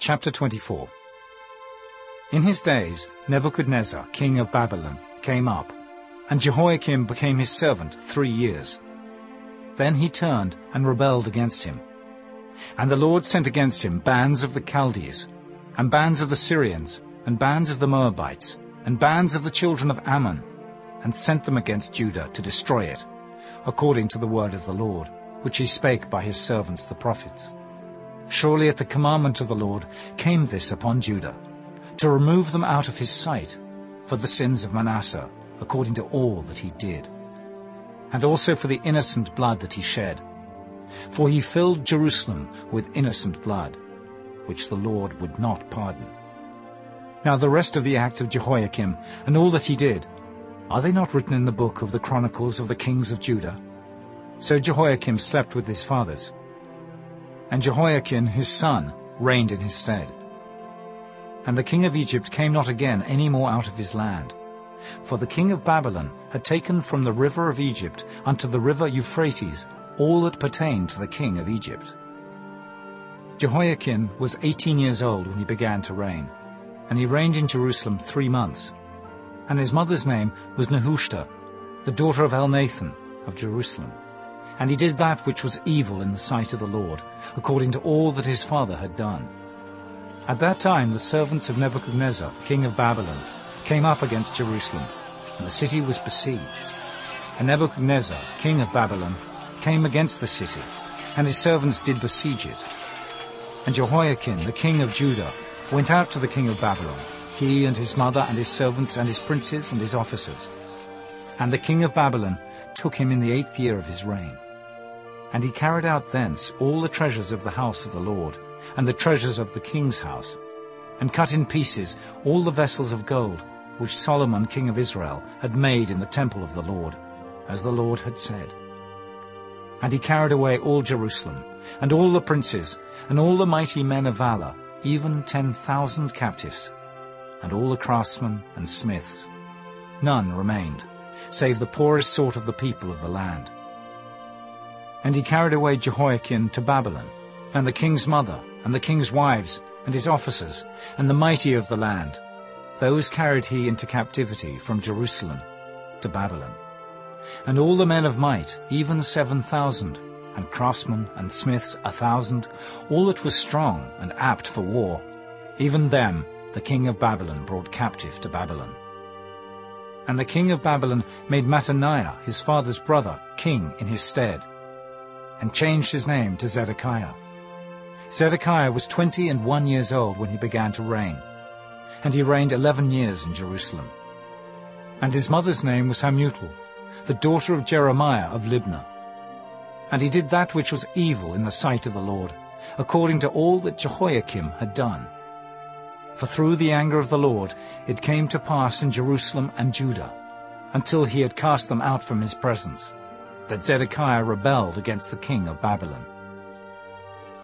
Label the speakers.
Speaker 1: Chapter 24. In his days Nebuchadnezzar, king of Babylon, came up, and Jehoiakim became his servant 3 years. Then he turned and rebelled against him. And the Lord sent against him bands of the Chaldees, and bands of the Syrians, and bands of the Moabites, and bands of the children of Ammon, and sent them against Judah to destroy it, according to the word of the Lord, which he spake by his servants the prophets. Surely at the commandment of the Lord came this upon Judah, to remove them out of his sight, for the sins of Manasseh, according to all that he did, and also for the innocent blood that he shed. For he filled Jerusalem with innocent blood, which the Lord would not pardon. Now the rest of the acts of Jehoiakim, and all that he did, are they not written in the book of the Chronicles of the kings of Judah? So Jehoiakim slept with his fathers, and Jehoiakim his son reigned in his stead. And the king of Egypt came not again any more out of his land, for the king of Babylon had taken from the river of Egypt unto the river Euphrates all that pertained to the king of Egypt. Jehoiakim was 18 years old when he began to reign, and he reigned in Jerusalem 3 months. And his mother's name was Nehushta, the daughter of Elnathan of Jerusalem. And he did that which was evil in the sight of the Lord, according to all that his father had done. At that time the servants of Nebuchadnezzar, king of Babylon, came up against Jerusalem, and the city was besieged. And Nebuchadnezzar, king of Babylon, came against the city, and his servants did besiege it. And Jehoiakim, the king of Judah, went out to the king of Babylon, he and his mother and his servants and his princes and his officers. And the king of Babylon took him in the 8th year of his reign. And he carried out thence all the treasures of the house of the Lord, and the treasures of the king's house, and cut in pieces all the vessels of gold, which Solomon king of Israel had made in the temple of the Lord, as the Lord had said. And he carried away all Jerusalem, and all the princes, and all the mighty men of valor, even 10,000 captives, and all the craftsmen and smiths. None remained, save the poorest sort of the people of the land. And he carried away Jehoiakim to Babylon, and the king's mother, and the king's wives, and his officers, and the mighty of the land. Those carried he into captivity from Jerusalem to Babylon. And all the men of might, even 7,000, and craftsmen and smiths 1,000, all that was strong and apt for war, even them the king of Babylon brought captive to Babylon. And the king of Babylon made Mattaniah, his father's brother, king in his stead, and changed his name to Zedekiah. Zedekiah was 21 years old when he began to reign, and he reigned 11 years in Jerusalem. And his mother's name was Hamutal, the daughter of Jeremiah of Libnah. And he did that which was evil in the sight of the Lord, according to all that Jehoiakim had done. For through the anger of the Lord it came to pass in Jerusalem and Judah, until he had cast them out from his presence, that Zedekiah rebelled against the king of Babylon.